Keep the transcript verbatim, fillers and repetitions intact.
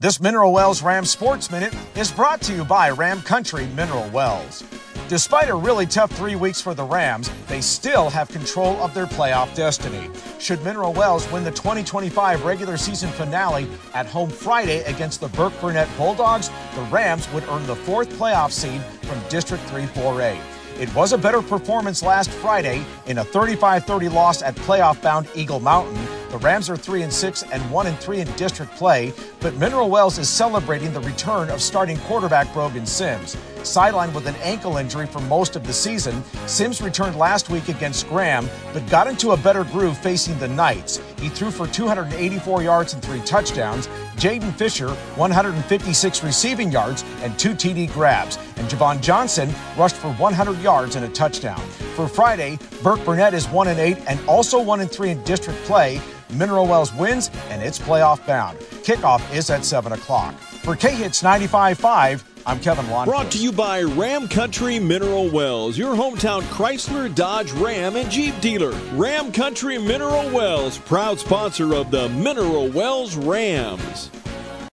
This Mineral Wells Rams Sports Minute is brought to you by Ram Country Mineral Wells. Despite a really tough three weeks for the Rams, they still have control of their playoff destiny. Should Mineral Wells win the twenty twenty-five regular season finale at home Friday against the Burke-Burnett Bulldogs, the Rams would earn the fourth playoff seed from District three four A. It was a better performance last Friday in a thirty-five thirty loss at playoff-bound Eagle Mountain. The Rams are three and six and one and three in district play, but Mineral Wells is celebrating the return of starting quarterback Brogan Sims. Sidelined with an ankle injury for most of the season, Sims returned last week against Graham, but got into a better groove facing the Knights. He threw for two hundred eighty-four yards and three touchdowns. Jaden Fisher, one hundred fifty-six receiving yards and two T D grabs. And Javon Johnson rushed for one hundred yards and a touchdown. For Friday, Burke-Burnett is one and eight and also one and three in district play. Mineral Wells wins, and it's playoff bound. Kickoff is at seven o'clock. For K-Hits ninety-five point five, I'm Kevin Lundquist. Brought to you by Ram Country Mineral Wells, your hometown Chrysler, Dodge, Ram, and Jeep dealer. Ram Country Mineral Wells, proud sponsor of the Mineral Wells Rams.